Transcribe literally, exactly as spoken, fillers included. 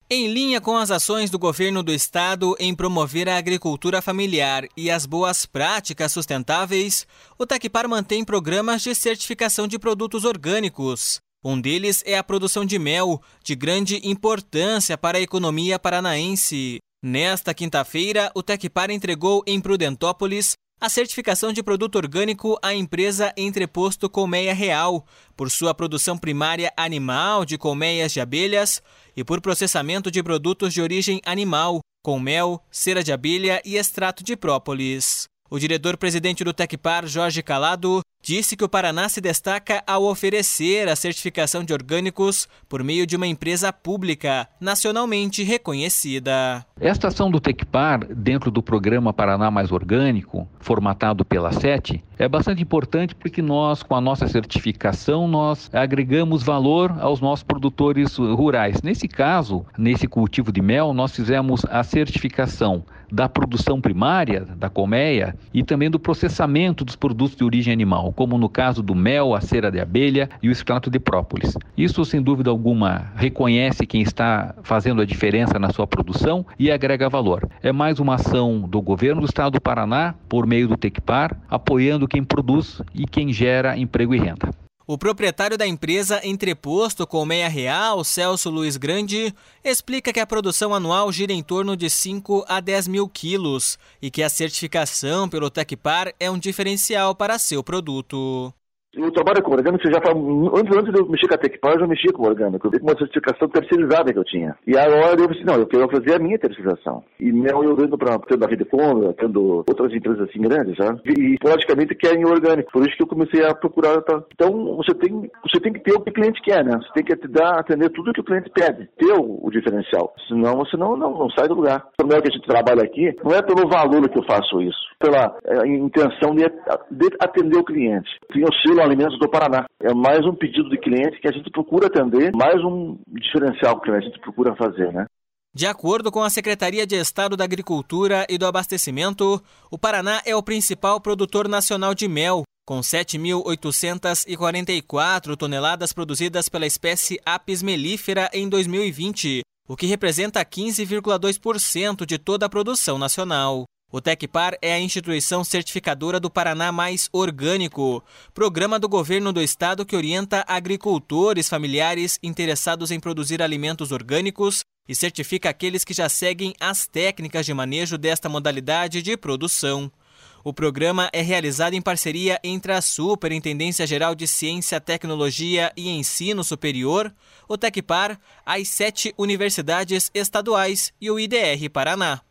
Em linha com as ações do governo do estado em promover a agricultura familiar e as boas práticas sustentáveis, o Tecpar mantém programas de certificação de produtos orgânicos. Um deles é a produção de mel, de grande importância para a economia paranaense. Nesta quinta-feira, o Tecpar entregou em Prudentópolis a certificação de produto orgânico à empresa Entreposto Colmeia Real, por sua produção primária animal de colmeias de abelhas e por processamento de produtos de origem animal, com mel, cera de abelha e extrato de própolis. O diretor-presidente do Tecpar, Jorge Calado, disse que o Paraná se destaca ao oferecer a certificação de orgânicos por meio de uma empresa pública, nacionalmente reconhecida. Esta ação do Tecpar, dentro do programa Paraná Mais Orgânico, formatado pela SET, é bastante importante porque nós, com a nossa certificação, nós agregamos valor aos nossos produtores rurais. Nesse caso, nesse cultivo de mel, nós fizemos a certificação da produção primária, da colmeia, e também do processamento dos produtos de origem animal, como no caso do mel, a cera de abelha e o extrato de própolis. Isso, sem dúvida alguma, reconhece quem está fazendo a diferença na sua produção e agrega valor. É mais uma ação do governo do estado do Paraná, por meio do Tecpar, apoiando quem produz e quem gera emprego e renda. O proprietário da empresa Entreposto Colmeia Real, Celso Luiz Grande, explica que a produção anual gira em torno de cinco a dez mil quilos e que a certificação pelo Tecpar é um diferencial para seu produto. Eu trabalho com orgânico, você já fala, antes, antes de eu mexer com a Tecpar, eu já mexia com orgânico. Eu vi uma certificação terceirizada que eu tinha. E agora eu disse, não, eu quero fazer a minha terceirização. E mel eu vendo para tendo a Rede Fundo, tendo outras empresas assim grandes, sabe? E praticamente querem orgânico. Por isso que eu comecei a procurar. Tá? Então, você tem, você tem que ter o que o cliente quer, né? Você tem que dar, atender tudo o que o cliente pede. Ter o, o diferencial. Senão, você não, não, não sai do lugar. O mel que a gente trabalha aqui, não é pelo valor que eu faço isso. Pela é, intenção de, de atender o cliente. Tem o selo Alimentos do Paraná. É mais um pedido de cliente que a gente procura atender, mais um diferencial que a gente procura fazer, né? De acordo com a Secretaria de Estado da Agricultura e do Abastecimento, o Paraná é o principal produtor nacional de mel, com sete mil oitocentas e quarenta e quatro toneladas produzidas pela espécie Apis mellifera em dois mil e vinte, o que representa quinze vírgula dois por cento de toda a produção nacional. O Tecpar é a instituição certificadora do Paraná Mais Orgânico, programa do governo do estado que orienta agricultores familiares interessados em produzir alimentos orgânicos e certifica aqueles que já seguem as técnicas de manejo desta modalidade de produção. O programa é realizado em parceria entre a Superintendência Geral de Ciência, Tecnologia e Ensino Superior, o Tecpar, as sete universidades estaduais e o I D R Paraná.